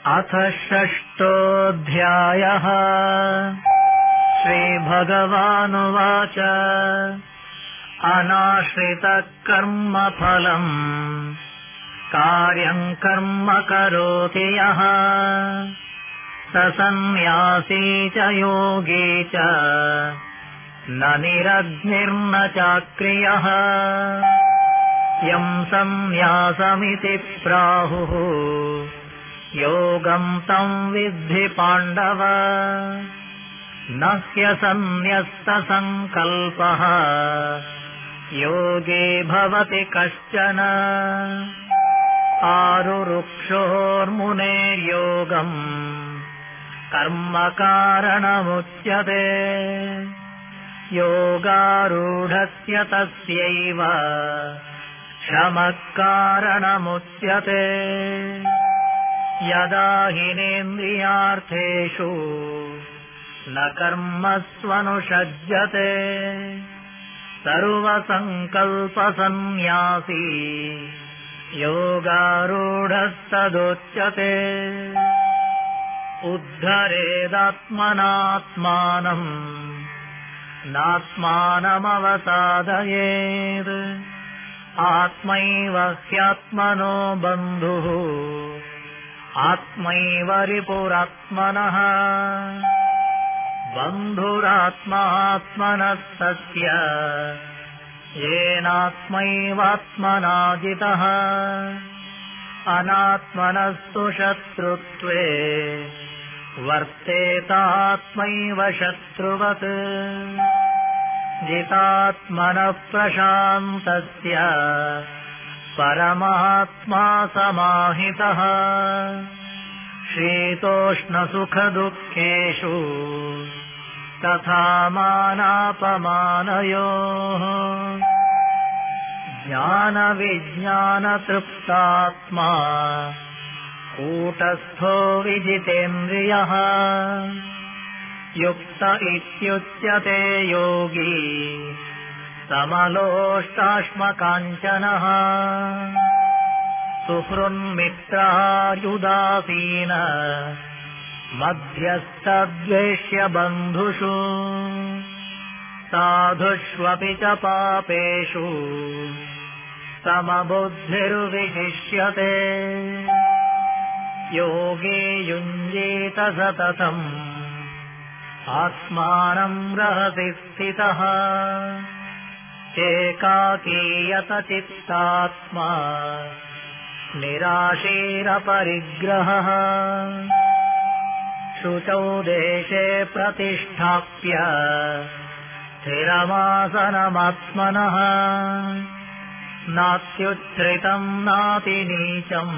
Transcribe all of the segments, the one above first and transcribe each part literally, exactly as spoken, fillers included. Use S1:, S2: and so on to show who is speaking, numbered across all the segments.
S1: अथ षष्ठोऽध्यायः। श्रीभगवानुवाच अनाश्रितः कर्मफलम् कार्यं कर्म करोति यः स सन्न्यासी च योगी च न निरग्निर्न चाक्रियः। यं सन्न्यासमिति प्राहुः योगं तं विद्धि पाण्डव। न ह्यसन्न्यस्तसङ्कल्पः योगी भवति कश्चन। आरुरुक्षोर्मुनेर्योगम् कर्म कारणमुच्यते। योगारूढस्य तस्यैव शमः कारणमुच्यते। यदा हिनेन्द्रियार्थेषु न कर्मस्वनुषज्यते सर्वसङ्कल्पसन्न्यासी योगारूढस्तदुच्यते। उद्धरेदात्मनात्मानम् नात्मानमवसादयेत्। आत्मैव ह्यात्मनो बन्धुः आत्मैव रिपुरात्मनः। बन्धुरात्मात्मनस्तस्य येनात्मैवात्मना जितः। अनात्मनस्तु शत्रुत्वे वर्तेतात्मैव शत्रुवत्। जितात्मनः प्रशान्तस्य परमात्मा समाहितः। शीतोष्णसुखदुःखेषु तथा मानापमानयोः। ज्ञानविज्ञानतृप्तात्मा कूटस्थो विजितेन्द्रियः। युक्त इत्युच्यते योगी समलोष्टाश्मकाञ्चनः। सुहृन्मित्रार्युदासीन मध्यस्थद्वेष्य बन्धुषु। साधुष्वपि च पापेषु समबुद्धिर्विशिष्यते। योगी युञ्जीत सततम् आत्मानं रहसि स्थितः। एकाकीयत चित्तात्मा निराशीरपरिग्रहः। शुचौ देशे प्रतिष्ठाप्य स्थिरमासनमात्मनः। नात्युच्छ्रितं नातिनीचम्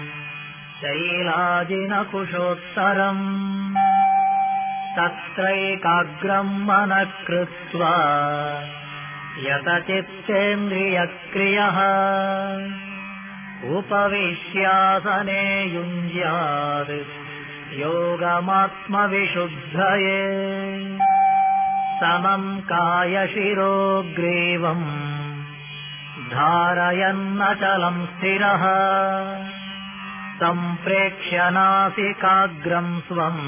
S1: शैलाजिनकुशोत्तरम्। तत्रैकाग्रं मनः कृत्वा यतचित्तेन्द्रियक्रियः। उपविश्यासने युञ्ज्यात् योगमात्मविशुद्धये। समं कायशिरो ग्रीवम् धारयन्नचलं स्थिरः। सम्प्रेक्ष्य नासिकाग्रं स्वम्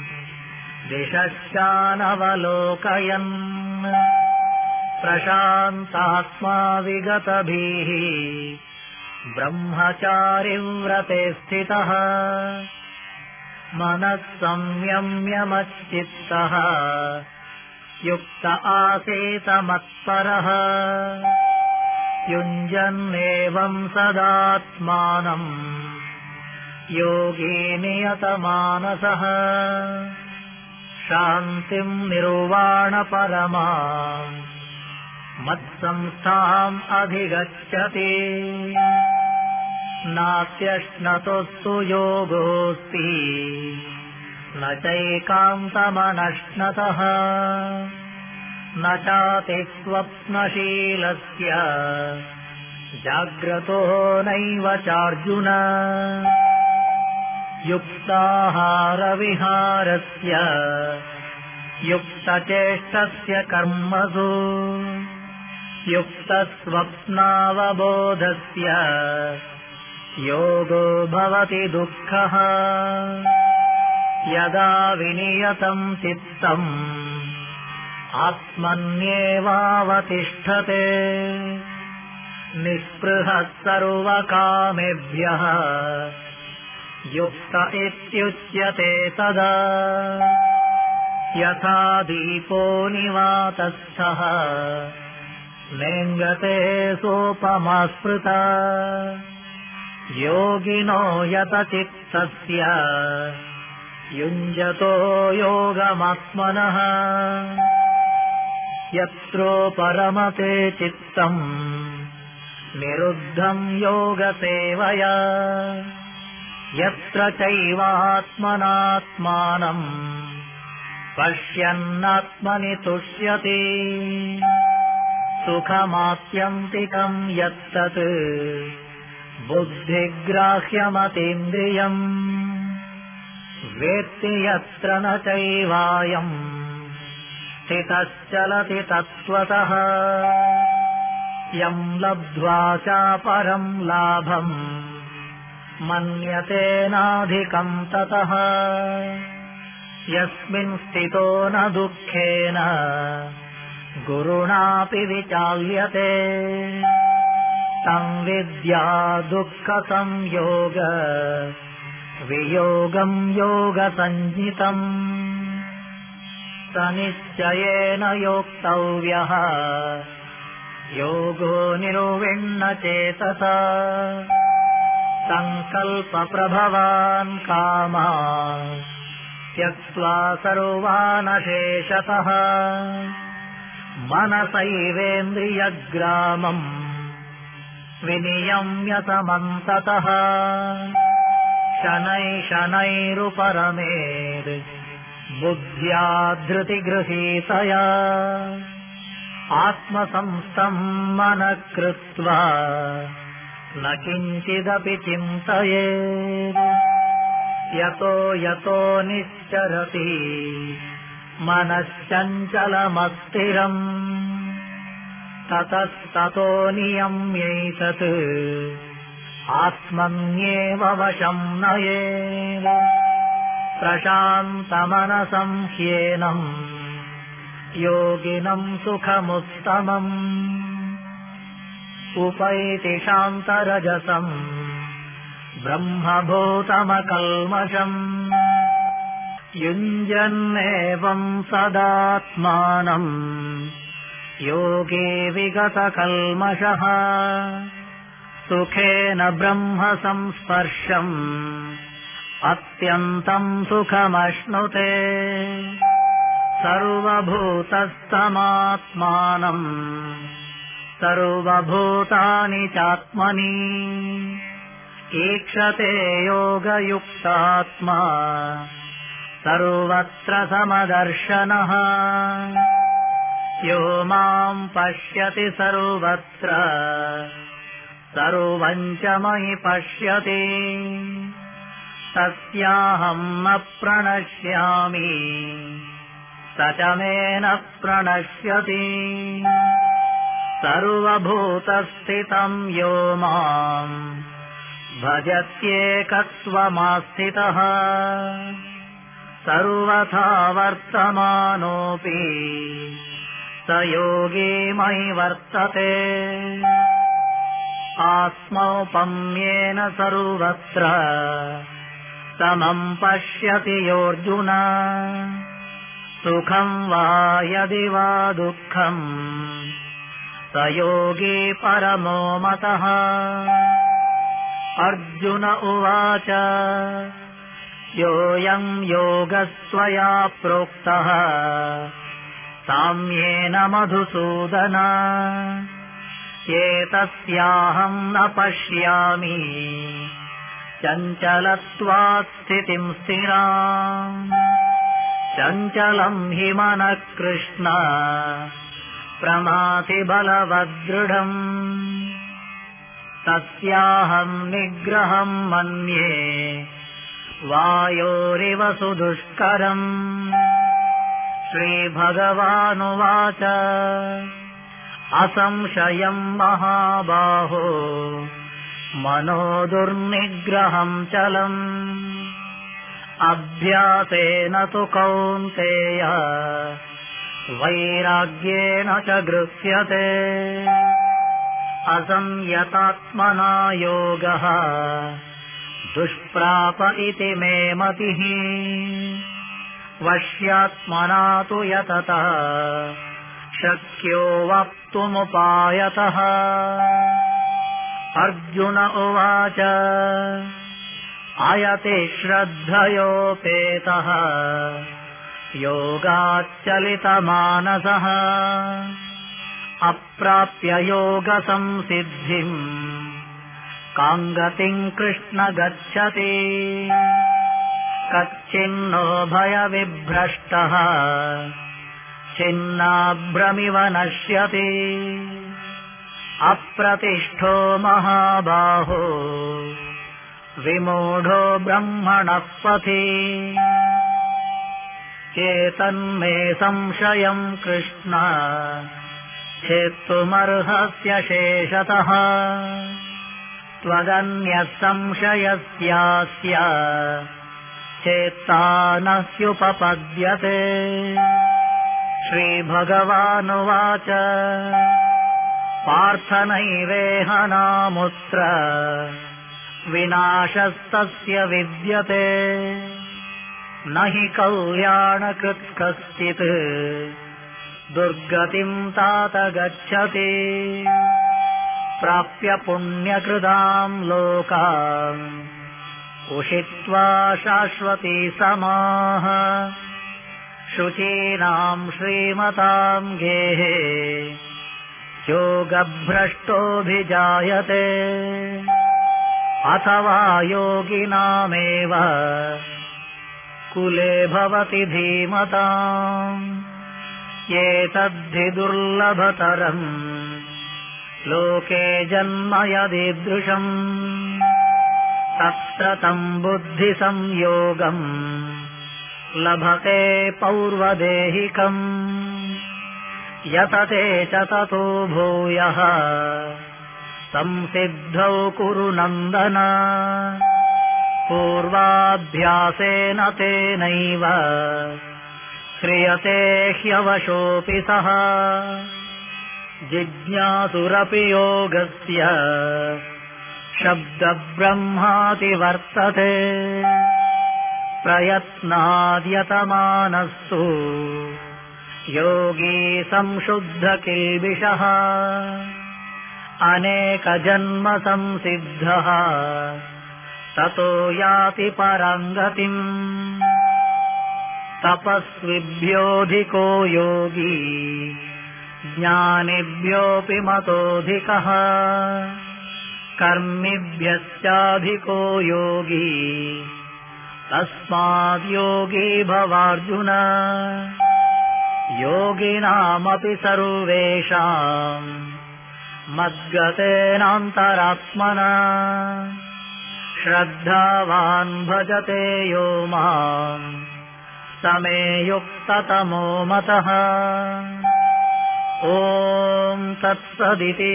S1: दिशश्चानवलोकयन्। प्रशान्तात्मा विगतभिः ब्रह्मचारिव्रते स्थितः। मनः संयम्य मच्चित्तः युक्त आसीत मत्परः। युञ्जन्नेवं सदात्मानम् योगी नियतमानसः। शान्तिं निर्वाणपरमाम् मत्संस्थाम् अधिगच्छति। नात्यश्नतोऽस्तु योगोऽस्ति न चैकान्तमनश्नतः। न चातिस्वप्नशीलस्य जाग्रतो नैव चार्जुन। युक्ताहारविहारस्य युक्तचेष्टस्य कर्मसु युक्तस्वप्नावबोधस्य योगो भवति दुःखः यदा विनियतं चित्तम् आत्मन्येवावतिष्ठते निःस्पृहः सर्वकामेभ्यः युक्त इत्युच्यते तदा यथा दीपो निवातस्थः नेङ्गते सोपमा स्मृता योगिनो यतचित्तस्य युञ्जतो योगमात्मनः यत्रो परमते चित्तम् निरुद्धं योगसेवया यत्र चैवात्मनात्मानम् पश्यन्नात्मनि तुष्यति सुखमात्यन्तिकं यत्तत् बुद्धिग्राह्यमतीन्द्रियम् वेत्ति यत्र न चैवायम् स्थितश्चलति तत्त्वतः यं लब्ध्वा चापरं लाभम् मन्यते नाधिकं ततः यस्मिन् स्थितो न दुःखेन गुरुणापि विचाल्यते तं विद्या दुःखसंयोग वियोगं योगसञ्ज्ञितम् स निश्चयेन योक्तव्यः योगो निर्विण्णचेतसा सङ्कल्पप्रभवान् कामान् त्यक्त्वा सर्वानशेषतः मनसैवेन्द्रियग्रामम् विनियम्य समन्ततः शनैः शनैरुपरमेद् बुद्ध्या धृतिगृहीतया आत्मसंस्थं मनः कृत्वा न किञ्चिदपि चिन्तयेत् यतो यतो निश्चरति मनश्चञ्चलमस्थिरम् ततस्ततो नियम्यैतत् आत्मन्येव वशं नयेत् प्रशान्तमनसं ह्येनम् योगिनं सुखमुत्तमम् उपैति शान्तरजसम् ब्रह्मभूतमकल्मषम् युञ्जन्नेवं सदात्मानम् योगी विगतकल्मषः सुखेन ब्रह्म संस्पर्शम् अत्यन्तं सुखमश्नुते सर्वभूतस्थमात्मानम् सर्वभूतानि चात्मनि ईक्षते योगयुक्तात्मा सर्वत्र समदर्शनः यो मां पश्यति सर्वत्र सर्वं च मयि पश्यति तस्याहं न प्रणश्यामि स च मे न प्रणश्यति सर्वभूतस्थितं यो माम् भजत्येकत्वमास्थितः सर्वथा वर्तमानोऽपि स योगी मयि वर्तते आत्मौपम्येन सर्वत्र समं पश्यति योऽर्जुन सुखं वा यदि वा दुःखम् स योगी परमो मतः अर्जुन उवाच योऽयं योगस्त्वया प्रोक्तः साम्येन मधुसूदन एतस्याहं न पश्यामि चञ्चलत्वात् स्थितिं स्थिराम् चञ्चलं हि मनः कृष्ण प्रमाथि बलवदृढम् तस्याहं निग्रहं मन्ये वायोरिव सुदुष्करम् श्रीभगवानुवाच असंशयं महाबाहो मनो दुर्निग्रहं चलम् अभ्यासेन तु कौन्तेय वैराग्येण च गृह्यते असंयतात्मना योगः दुष्प्राप इति मे मतिः वश्यात्मना तु यततः शक्यो वक्तुमुपायतः अर्जुन उवाच अयति श्रद्धयोपेतः योगाच्चलितमानसः अप्राप्य योगसंसिद्धिम् कां गतिं कृष्ण गच्छति कच्चिन्नो भयविभ्रष्टः छिन्नाभ्रमिव नश्यति अप्रतिष्ठो महाबाहो विमूढो ब्रह्मणः पथि एतन्मे संशयं कृष्ण छेत्तुमर्हस्य शेषतः त्वदन्यः संशयस्यास्य चेत्ता न स्युपपद्यते श्रीभगवानुवाच पार्थ नैवेह नामुत्र विनाशस्तस्य विद्यते न हि कल्याणकृत् कश्चित् दुर्गतिं तात गच्छति प्राप्य पुण्यकृतां लोकान् उषित्वा शाश्वती समाः शुचीनां श्रीमतां गेहे योगभ्रष्टोऽभिजायते अथवा योगिनामेव कुले भवति धीमताम् एतद्धि दुर्लभतरम् लोके जन्म यदीदृशम् तत्र तम् बुद्धिसंयोगम् लभते पौर्वदेहिकम् यतते च ततो भूयः संसिद्धौ कुरु नन्दन पूर्वाभ्यासेन तेनैव क्रियते ह्यवशोऽपि सः जिज्ञासुरपि योगस्य शब्दब्रह्माति वर्तते प्रयत्नाद्यतमानस्तु योगी संशुद्धकिल्बिषः अनेकजन्म संसिद्धः ततो याति परां गतिम् तपस्विभ्योऽधिको योगी ज्ञानिभ्योऽपि मतोऽधिकः कर्मिभ्यश्चाधिको योगी तस्माद्योगी भवार्जुन योगिनामपि सर्वेषाम् मद्गतेनान्तरात्मना श्रद्धावान् भजते यो माम् स मे युक्ततमो मतः ॐ तत्सदिति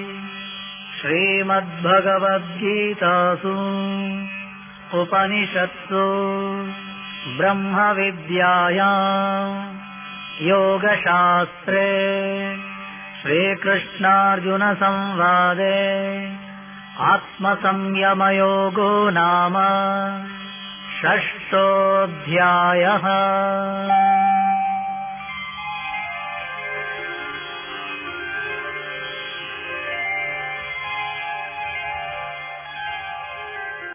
S1: श्रीमद्भगवद्गीतासु उपनिषत्सु ब्रह्मविद्यायां योगशास्त्रे श्रीकृष्णार्जुनसंवादे आत्मसंयमयोगो नाम षष्ठोऽध्यायः।